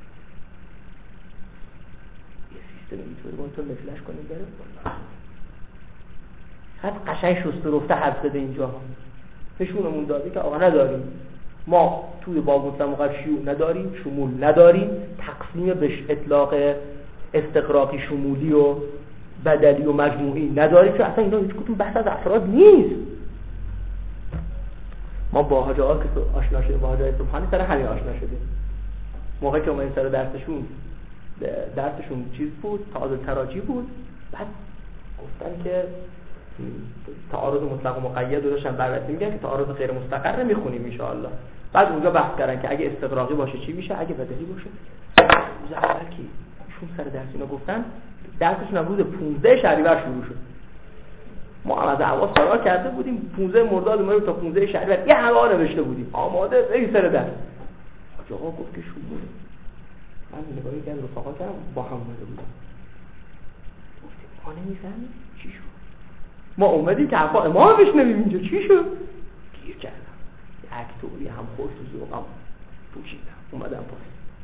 یه سیستم اینطوری باید تو مثلش کنیم بره بعد قشنگ شسته رفته حرف زده اینجا نشونمون داده که آقا نداریم، ما توی باب مطلق مقید شیوع نداریم، شمول نداریم، تقسیم به اطلاق استقراقی شمولی و بدلی و مجموعی نداریم، که اصلا اینا هیچ کدوم بحث از افراد نیست. ما با حاجه ها که آشنا شده، با حاجه های سبحانی سر همین آشنا شده. موقعی که اومدیم سر درسشون درسشون چیز بود، تعارض تراجی بود، بعد گفتن که تعارض مطلق و مقید رو داشتن بررسی میگن که تعارض غیر مستقر میخونیم ان شاء الله. بعد اونجا بحث کردن که اگه استقراقی باشه چی میشه، اگه بدلی باشه. روز اول که ایشون سر درس اینا گفتن، درسشون روز پانزده شهریور شروع شد. ما هم از اول فرار کرده بودیم، پانزده مرداد اومدیم تا پانزده شهریور یه هوا نوشته بودیم آماده بریم سر درس. حاج آقا گفت که شروع. من نگاهی کردم رفقا کردم با هم اومده بودیم. گفتیم ما نمیفهمیم چی شد. ما اومدیم که حرفا امام بشنویم اینجا چی شد؟ گیر کردم. یک طوری هم خورد تو ذوقم پوشیدم. اومدم پاس.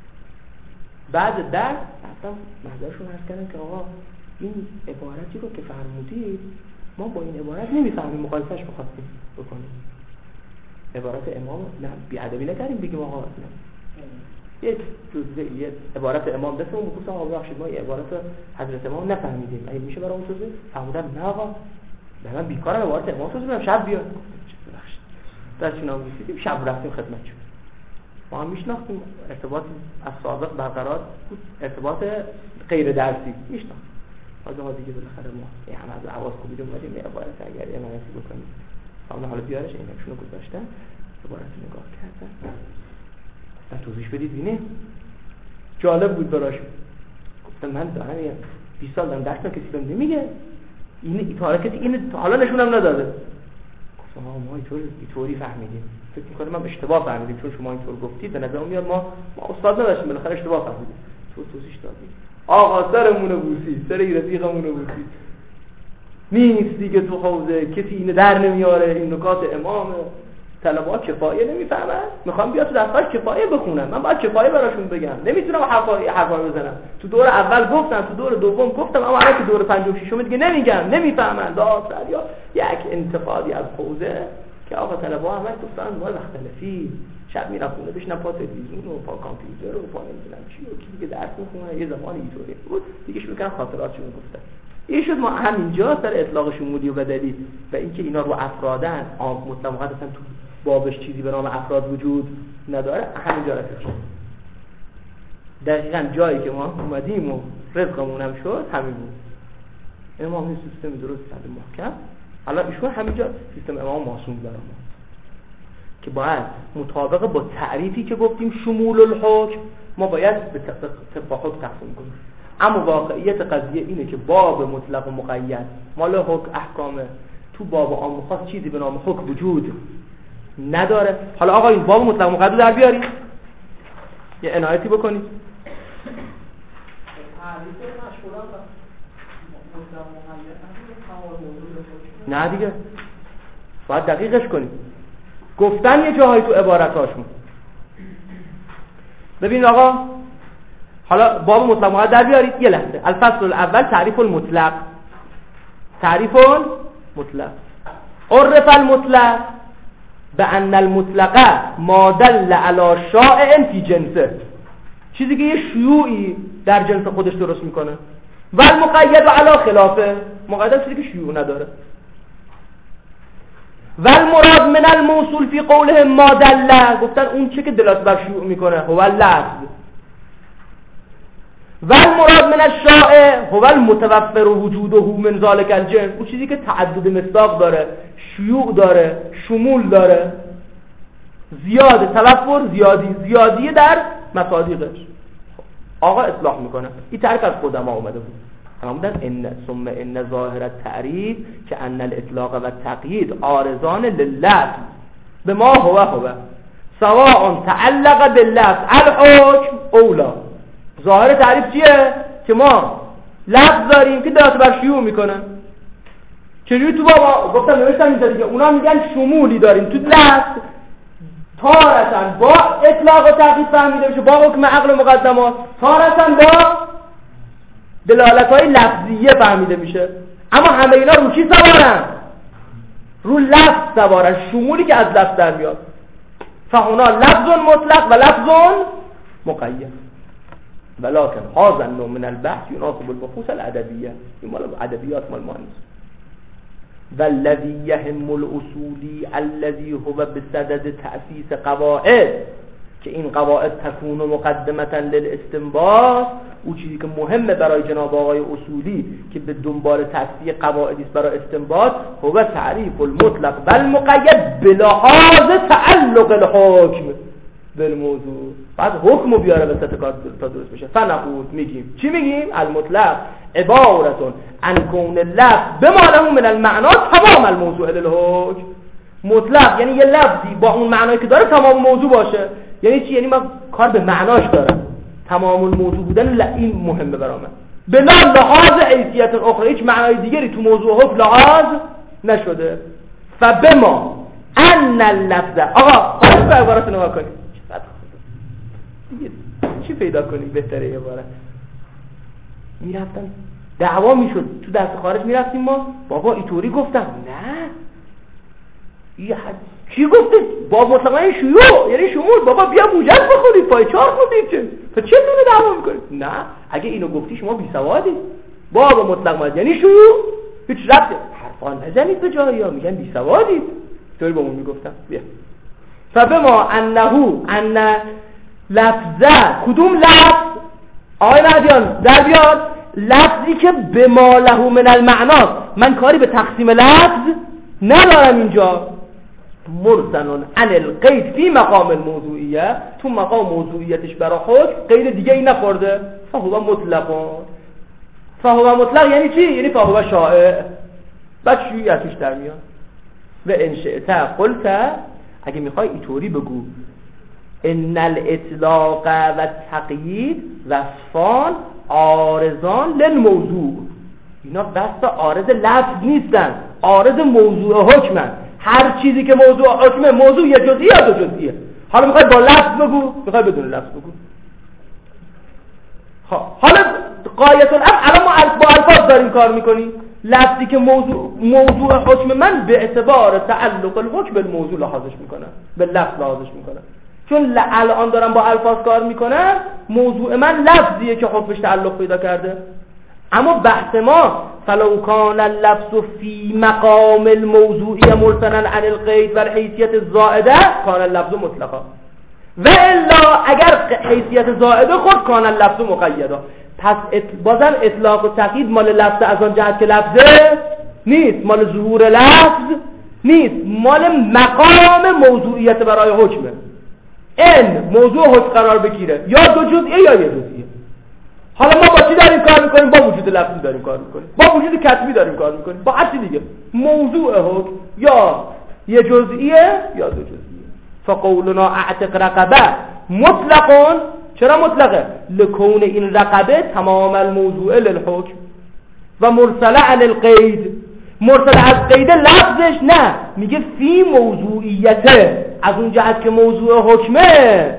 بعد درس رفتم محضرشون عرض کردم که آقا این عبارتی رو که فرمودید ما با این عبارت نمیفهمیم، مخالفش می‌خواستیم بکنیم. عبارت امام نه بی‌ادبی نکردیم بگیم آقا نه. یک جزئیه عبارت امام دستمون بگفتم آقا ببخشید ما این عبارت حضرت امام نفهمیدیم. اگه میشه برام توضیح فرمودن نه آقا من بیکارم عبارت امام توضیح بدم شب بیاد. ببخشید. داشتیم نامگذاریم شب رفتیم خدمتشون. ما هم میشناختیم ارتباط از سابق برقرار بود، ارتباط غیر درسی میشناختیم. حالا دیگه بالاخره ما یه هم از عواز خوبی رو اومدیم یه عبارت اگر یه منسی بکنیم. حالا حالا بیارش اینکشون رو گذاشتن عبارت نگاه کردن. من توضیح بدید ببینید. جالب بود براشون. گفتم من دارم یه بیست سال دارم درس کسی بهم نمیگه. این ایتاره کسی این حالا نشونم نداده. گفتم ما ما اینطور اینطوری فهمیدیم. فکر می‌کنم من اشتباه فهمیدیم چون شما اینطور گفتید به نظر میاد ما ما استاد نداشتیم بالاخره اشتباه فهمیدیم. تو توضیح دادید. آقا سرمون رو بوسید، سر رفیقمون رو بوسید. نیست دیگه تو حوزه کسی اینو در نمیاره، این نکات امام طلبات کفایه نمیفهمن، میخوام بیاد تو دفترش کفایه بخونن، من باید کفایه براشون بگم، نمیتونم حرفای حرفا بزنم. تو دور اول گفتم، تو دور دوم گفتم، اما الان تو دور پنجم و ششم دیگه نمیگم، نمیفهمن. داستان یا یک انتقادی از حوزه که آقا طلبات همش گفتن ما مختلفی، شب میرم خونه بشینم پا تلویزیون و پا کامپیوتر و پا نمیدونم چی و کی دیگه درس میخونه، یه زمانی اینطوری بود دیگه شروع کردن خاطراتشون گفتن. این شد ما همینجا سر اطلاق شمولی و بدلی و اینکه اینا رو افرادن عام مطلق مقدسن تو بابش چیزی به نام افراد وجود نداره، همینجا رسید. دقیقاً جایی که ما اومدیم و رزقمون هم شد همین بود. امام این سیستم درست کرده محکم. حالا ایشون همینجا سیستم امام معصوم برام که باید مطابق با تعریفی که گفتیم شمول الحکم ما باید به طبق حکم تقسیم کنیم. اما واقعیت قضیه اینه که باب مطلق و مقید مال حکم احکامه، تو باب عام خاص چیزی به نام حکم وجود نداره. حالا آقا این باب مطلق و مقید رو در بیارید یه عنایتی بکنید. نه دیگه باید دقیقش کنید. گفتن یه جاهایی تو عبارتاشون ببین آقا حالا باب مطلق مقید در بیارید یه لحظه. الفصل الاول تعریف المطلق. تعریف المطلق عرف المطلق بأن المطلق ما دل على شائع فی جنسه، چیزی که یه شیوعی در جنس خودش درست میکنه. و المقید علی خلافه، مقید چیزی که شیوع نداره. و المراد من الموصول فی قوله ما دل، گفتن اون چه که دلالت بر شیوع میکنه هو اللفظ. و المراد من الشائع هو المتوفر وجوده من ذلك الجنس، اون چیزی که تعدد مصداق داره، شیوع داره، شمول داره، زیاد توفر زیادی زیادی در مصادیقش. آقا اصلاح میکنه. این تعریف از قدما اومده بود. فرمودن ان ثم ان ظاهر التعریف که ان الاطلاق و التقیید عارضان لللفظ بما هو هو سواء تعلق باللفظ الحكم اولا. ظاهر تعریف چیه؟ که ما لفظ داریم که دلالت بر شیوع میکنه. چجوری تو بابا گفتم نوشتم اینجا دیگه، اونا میگن شمولی داریم تو لفظ تارتن با اطلاق و تقیید فهمیده میشه، با حکم عقل و مقدمات، تارتن با دلالت‌های لفظیه فهمیده میشه. اما همه اینا رو کی سوارن؟ رو لفظ سوارن، شمولی که از لفظ در میاد. فهنا لفظ مطلق و لفظ مقید، ولكن هذا النوع من البحث يناسب البحوث الادبيه، این مال ادبیات مال ما نیست. والذي يهم الاصولی الذي هو بصدد تأسیس قواعد، که این قواعد تکون مقدمتا للاستنباط، او چیزی که مهمه برای جناب آقای اصولی که به دنبال تأسیس قواعدی است برای استنباط، هو تعریف المطلق والمقید بلحاظ تعلق الحکم بالموضوع. بعد حکمو بیاره به سطح کار تا درست بشه. فنقول میگیم چی میگیم؟ المطلق عبارتون عن کون لفظ بما له من المعنا تمام الموضوع للحکم. مطلق یعنی یه لفظی با اون معنایی که داره تمام موضوع باشه. یعنی چی؟ یعنی من کار به معناش دارم، تمام الموضوع بودن این مهمه برام. بلا لحاظ حیثیت اخرى، هیچ معنای دیگری تو موضوع حکم لحاظ نشده. فبما ان اللفظ، آقا خواهش به عبارت نگاه کنید دیگه چی پیدا کنیم بهتره یه باره. میرفتن دعوا میشد تو دست خارج، میرفتیم ما بابا اینطوری گفتم، نه این حد کی گفته؟ بابا مطلقا این شیوع یعنی شمول، بابا بیا موجز بخورید پای چهار خوردید چه تو چه دونه دعوا میکنید؟ نه اگه اینو گفتی شما بی سوادید. بابا مطلق ما یعنی شیوع، هیچ ربطی حرفان نزنید به جایی ها، میگن بی سوادید. طوری با اون میگفتم. بیا فبما انه ان لفظه، کدوم لفظ آقای مهدیان در بیاد؟ لفظی که به ما له من المعنا، من کاری به تقسیم لفظ ندارم اینجا. مرسل عن القید فی مقام الموضوعیه، تو مقام موضوعیتش برای حکم قید دیگه ای نخورده. فهو مطلق. فهو مطلق یعنی چی؟ یعنی فهو شائع. بعد شیوعیتش در میاد. و انشئت قلت، اگه میخوای اینطوری بگو ان الاطلاق و تقیید وصفان عارضان للموضوع، اینا وصف عارض لفظ نیستن، عارض موضوع حکمن. هر چیزی که موضوع حکمه، موضوع یه جزئی یا دو جزئیه. حالا میخوای با لفظ بگو، میخوای بدون لفظ بگو. حالا غایت الامر الان ما با الفاظ داریم کار میکنیم. لفظی که موضوع موضوع حکم من به اعتبار تعلق الحکم به موضوع لحاظش میکنم، به لفظ لحاظش میکنم. چون الان دارم با الفاظ کار میکنم، موضوع من لفظیه که حکمش تعلق پیدا کرده. اما بحث ما فلو کان اللفظ فی مقام الموضوعی مرسلا عن القید و حیثیت زائده کان اللفظ مطلقا، و الا اگر حیثیت زائده خود کان اللفظ مقیدا. پس بازم اطلاق و تقیید مال لفظ از آن جهت که لفظه نیست، مال ظهور لفظ نیست، مال مقام موضوعیت برای حکمه. این موضوع حکم قرار بگیره یا دو جزئیه یا یه جزئیه. حالا ما با چی داریم کار میکنیم؟ با وجود لفظی داریم کار میکنیم، با وجود کتبی داریم کار میکنیم، با هر چی دیگه. موضوع حکم یا یه جزئیه یا دو جزئیه. فقولنا اعتق رقبه مطلقون. چرا مطلقه؟ لکون این رقبه تمام الموضوع للحکم و مرسله عن القید. مرسله از قید لفظش نه، میگه فی موضوعیته، از اون جهت که موضوع حکمه.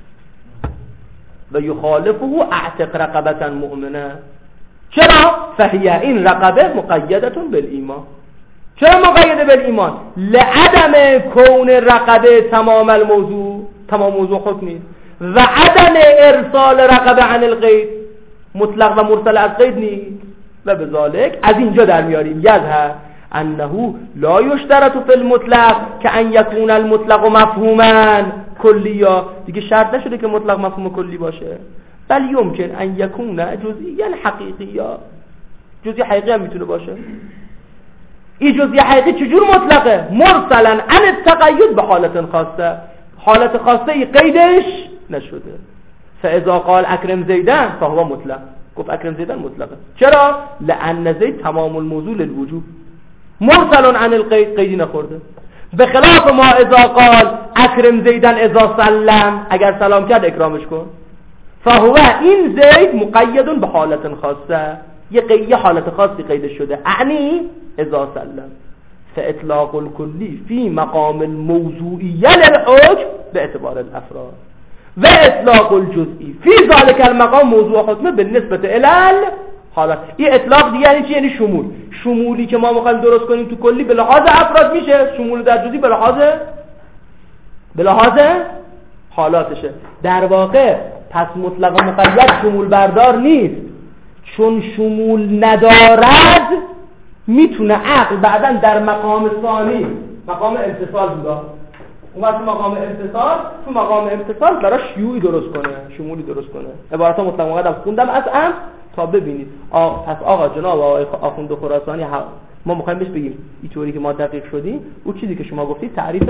و یخالفه اعتق رقبتا مؤمنه. چرا؟ فهی این رقبه مقیدتون بالایمان. چرا مقیده بالایمان؟ لعدم کون رقبه تمام الموضوع، تمام موضوع حکم نیست، و عدم ارسال رقبه عن القید، مطلق و مرسل از قید نیست. و بذالک از اینجا در میاریم یظهر انه لا یشترط فی المطلق که ان یکون المطلق مفهوما کلیا، دیگه شرط نشده که مطلق مفهوم کلی باشه، بل یمکن ان یکون جزئیا حقیقیا، جزئی حقیقی هم میتونه باشه. این جزئی حقیقی چجور مطلقه؟ مرسلا عن التقید به حالت خاصه، حالت خاصه ای قیدش نشده. فاذا قال اکرم زیدن فهو مطلق، گفت اکرم زیدن مطلقه. چرا؟ لان زید تمام الموضوع للوجوب، مرسل عن القید، قیدی نخورده. به خلاف ما اذا قال اکرم زیدن اذا سلم، اگر سلام کرد اکرامش کن. فهو این زید مقید به حالت خاصه، یه قید حالت خاصی قید شده، اعنی اذا سلم. فاطلاق الکلی فی مقام الموضوعیه للحکم به اعتبار الافراد و اطلاق الجزئی فی ذلك المقام موضوع حکمه بالنسبه الى حالا این اطلاق دیگه یعنی چی؟ یعنی شمول. شمولی که ما میخوایم درست کنیم تو کلی به لحاظ افراد میشه، شمول در جزئی به لحاظ به لحاظ حالاتشه. در واقع پس مطلق و مقید شمول بردار نیست، چون شمول ندارد میتونه عقل بعداً در مقام ثانی، مقام امتصال بوده، اون وقت مقام امتصال تو مقام امتصال براش شیوعی درست کنه، شمولی درست کنه. عبارات مطلق مقیدم خوندم از ام تا ببینید. آقا پس آقا جناب آقای آخوند خراسانی ما میخوایم بهش بگیم اینطوری که ما دقیق شدیم، اون چیزی که شما گفتید تعریف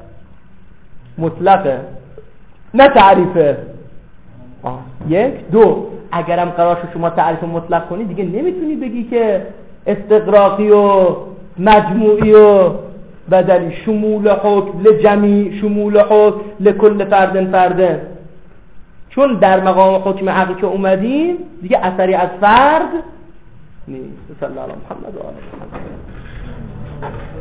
مطلقه نه تعریف آه. یک دو اگرم قرار شد شما تعریف مطلق کنی دیگه نمیتونی بگی که استقراقی و مجموعی و بدلی، شمول حکم لجمی، شمول حکم لکل فردن فردن، چون در مقام حکم عقل که اومدیم دیگه اثری از فرد نیست. صلی الله علیه و محمد و آله محمد.